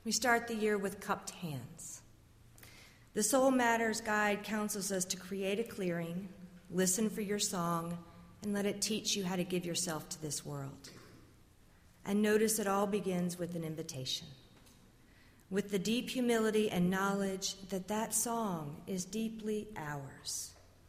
We start the year with cupped hands. The Soul Matters Guide counsels us to create a clearing, listen for your song, and let it teach you how to give yourself to this world. And notice it all begins with an invitation, with the deep humility and knowledge that that song is deeply ours.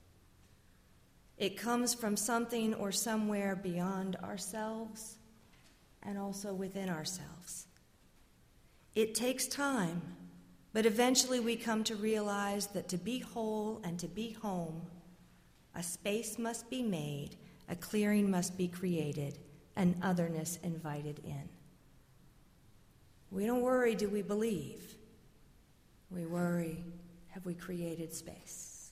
It comes from something or somewhere beyond ourselves and also within ourselves. It takes time, but eventually we come to realize that to be whole and to be home, a space must be made, a clearing must be created, and otherness invited in. We don't worry, do we believe? We worry, have we created space?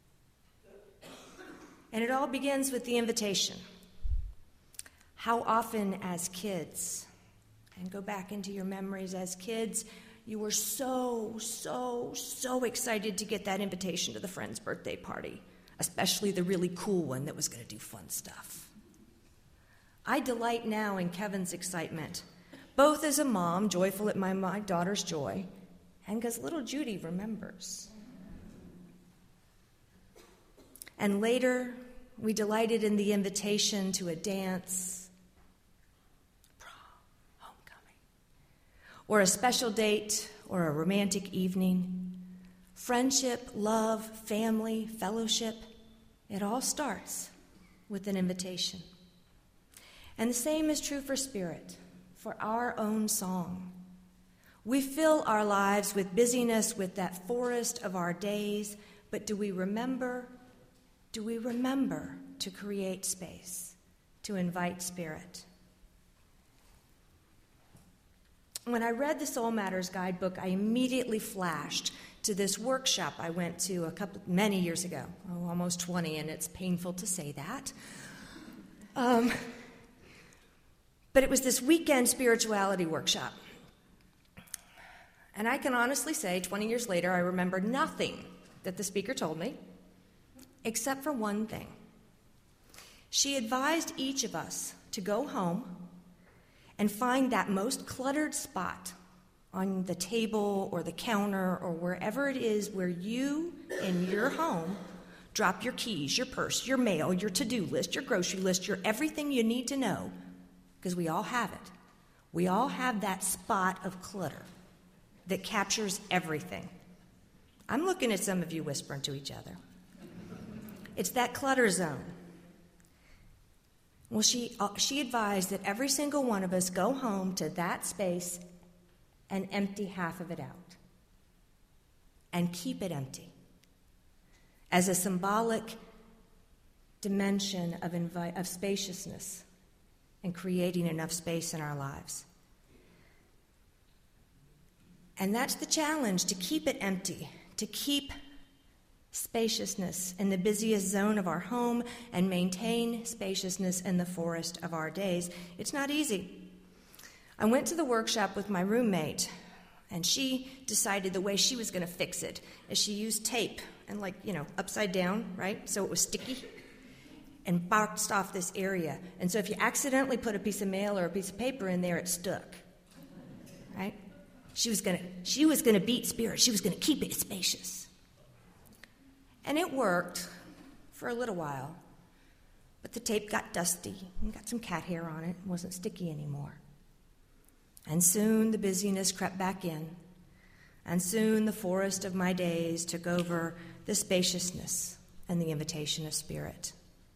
And it all begins with the invitation. How often as kids, and go back into your memories as kids, you were so excited to get that invitation to the friend's birthday party, especially the really cool one that was going to do fun stuff. I delight now in Kevin's excitement, both as a mom, joyful at my daughter's joy, and because little Judy remembers. And later, we delighted in the invitation to a dance, prom, homecoming, or a special date, or a romantic evening. Friendship, love, family, fellowship, it all starts with an invitation. And the same is true for spirit, for our own song. We fill our lives with busyness, with that forest of our days, but do we remember to create space, to invite spirit? When I read the Soul Matters Guidebook, I immediately flashed to this workshop I went to many years ago, almost 20, and it's painful to say that. But it was this weekend spirituality workshop. And I can honestly say, 20 years later, I remember nothing that the speaker told me, except for one thing. She advised each of us to go home and find that most cluttered spot on the table or the counter or wherever it is where you, in your home, drop your keys, your purse, your mail, your to-do list, your grocery list, your everything you need to know, because we all have it. We all have that spot of clutter that captures everything. I'm looking at some of you whispering to each other. It's that clutter zone. Well, she advised that every single one of us go home to that space and empty half of it out. And keep it empty as a symbolic dimension of spaciousness and creating enough space in our lives. And that's the challenge, to keep it empty, to keep spaciousness in the busiest zone of our home and maintain spaciousness in the forest of our days. It's not easy. I went to the workshop with my roommate, and she decided the way she was going to fix it is she used tape and upside down, right? So it was sticky and boxed off this area. And so if you accidentally put a piece of mail or a piece of paper in there, it stuck, right? She was going to beat spirit. She was going to keep it spacious. And it worked for a little while, but the tape got dusty and got some cat hair on it and wasn't sticky anymore. And soon the busyness crept back in, and soon the forest of my days took over the spaciousness and the invitation of spirit.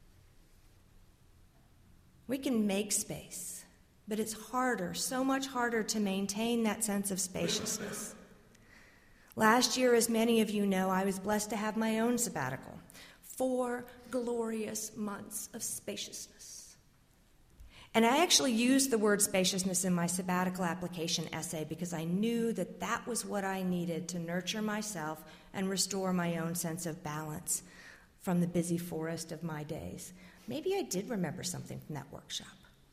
We can make space, but it's harder, so much harder to maintain that sense of spaciousness. Last year, as many of you know, I was blessed to have my own sabbatical. 4 glorious months of spaciousness. And I actually used the word spaciousness in my sabbatical application essay because I knew that that was what I needed to nurture myself and restore my own sense of balance from the busy forest of my days. Maybe I did remember something from that workshop.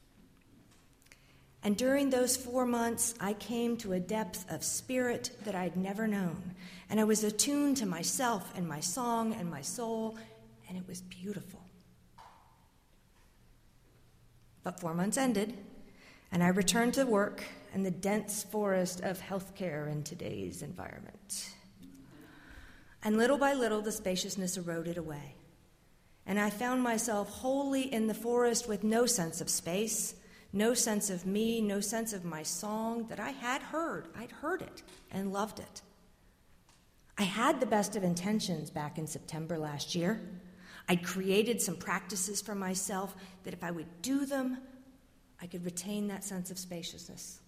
And during those 4 months, I came to a depth of spirit that I'd never known. And I was attuned to myself and my song and my soul, and it was beautiful. But 4 months ended, and I returned to work and the dense forest of healthcare in today's environment. And little by little, the spaciousness eroded away. And I found myself wholly in the forest with no sense of space, no sense of me, no sense of my song that I had heard. I'd heard it and loved it. I had the best of intentions back in September last year. I'd created some practices for myself that if I would do them, I could retain that sense of spaciousness.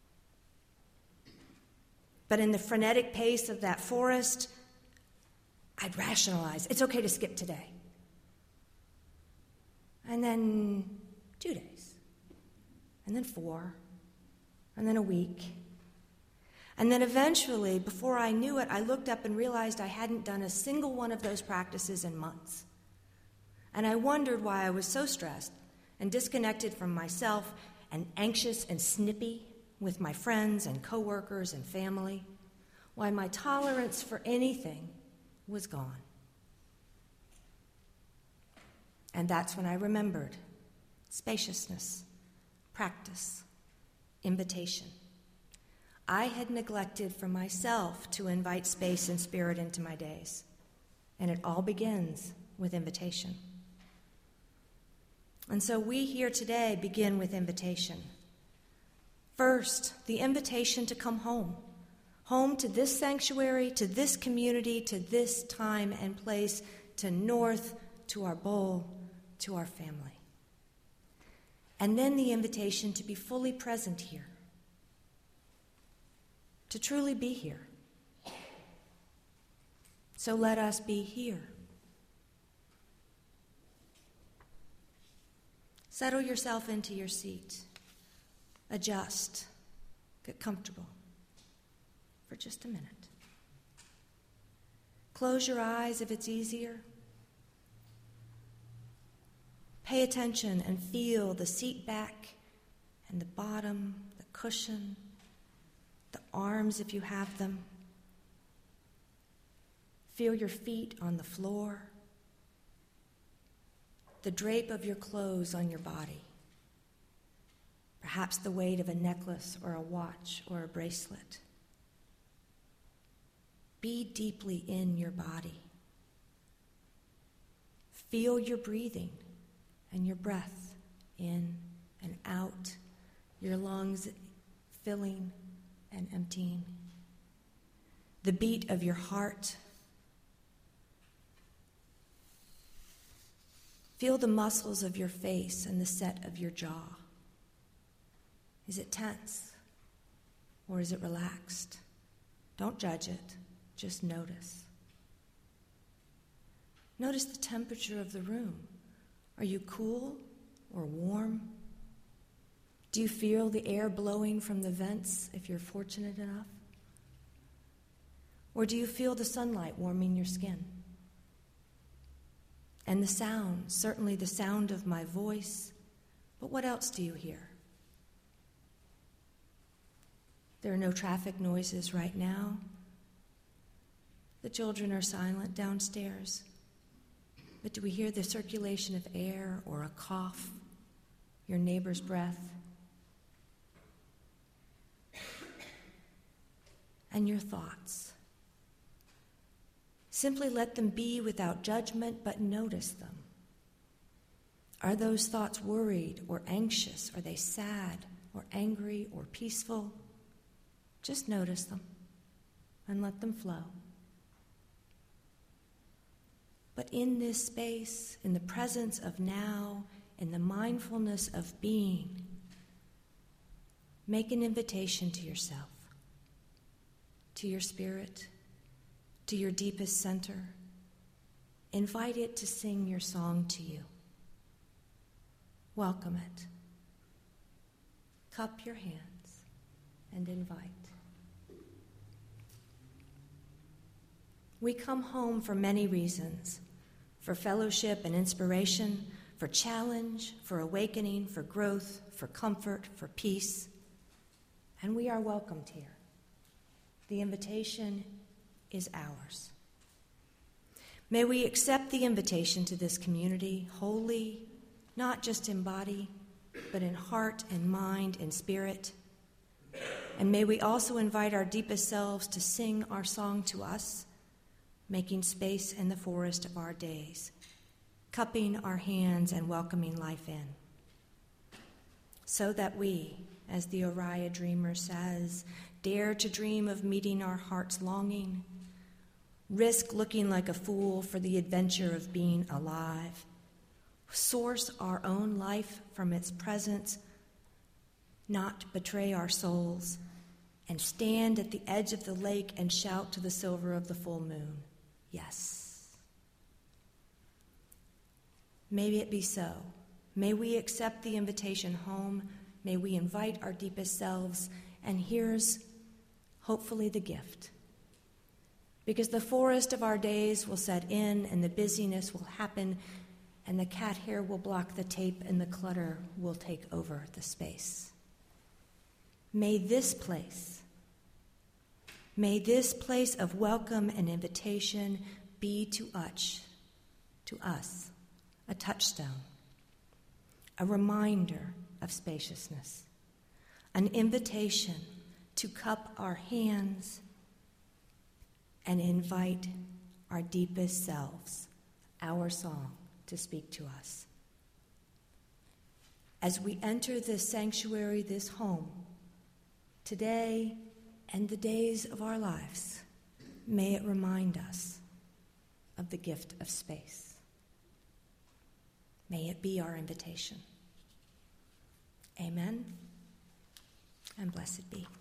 But in the frenetic pace of that forest, I'd rationalize, it's okay to skip today. And then 2 days, and then 4, and then a week. And then eventually, before I knew it, I looked up and realized I hadn't done a single one of those practices in months. And I wondered why I was so stressed and disconnected from myself and anxious and snippy with my friends and coworkers and family, why my tolerance for anything was gone. And that's when I remembered spaciousness, practice, invitation. I had neglected for myself to invite space and spirit into my days. And it all begins with invitation. And so we here today begin with invitation. First, the invitation to come home. Home to this sanctuary, to this community, to this time and place, to North, to our bowl, to our family. And then the invitation to be fully present here, to truly be here. So let us be here. Settle yourself into your seat. Adjust. Get comfortable for just a minute. Close your eyes if it's easier. Pay attention and feel the seat back and the bottom, the cushion, the arms if you have them. Feel your feet on the floor, the drape of your clothes on your body, perhaps the weight of a necklace or a watch or a bracelet. Be deeply in your body. Feel your breathing and your breath in and out, your lungs filling and emptying, the beat of your heart. Feel the muscles of your face and the set of your jaw. Is it tense or is it relaxed? Don't judge it, just notice. Notice the temperature of the room. Are you cool or warm? Do you feel the air blowing from the vents if you're fortunate enough? Or do you feel the sunlight warming your skin? And the sound, certainly the sound of my voice, but what else do you hear? There are no traffic noises right now. The children are silent downstairs. But do we hear the circulation of air or a cough, your neighbor's breath? And your thoughts. Simply let them be without judgment, but notice them. Are those thoughts worried or anxious? Are they sad or angry or peaceful? Just notice them and let them flow. But in this space, in the presence of now, in the mindfulness of being, make an invitation to yourself, to your spirit, to your deepest center. Invite it to sing your song to you. Welcome it. Cup your hands and invite. We come home for many reasons, for fellowship and inspiration, for challenge, for awakening, for growth, for comfort, for peace, and we are welcomed here. The invitation is ours. May we accept the invitation to this community wholly, not just in body, but in heart and mind and spirit. And may we also invite our deepest selves to sing our song to us, making space in the forest of our days, cupping our hands and welcoming life in, so that we, as the Oriah Dreamer says, dare to dream of meeting our heart's longing, risk looking like a fool for the adventure of being alive, source our own life from its presence, not betray our souls, and stand at the edge of the lake and shout to the silver of the full moon, yes. May it be so. May we accept the invitation home. May we invite our deepest selves. And here's hopefully the gift. Because the forest of our days will set in and the busyness will happen and the cat hair will block the tape and the clutter will take over the space. May this place of welcome and invitation be to us, a touchstone, a reminder of spaciousness, an invitation to cup our hands and invite our deepest selves, our song, to speak to us. As we enter this sanctuary, this home, today and the days of our lives, may it remind us of the gift of space. May it be our invitation. Amen, and blessed be.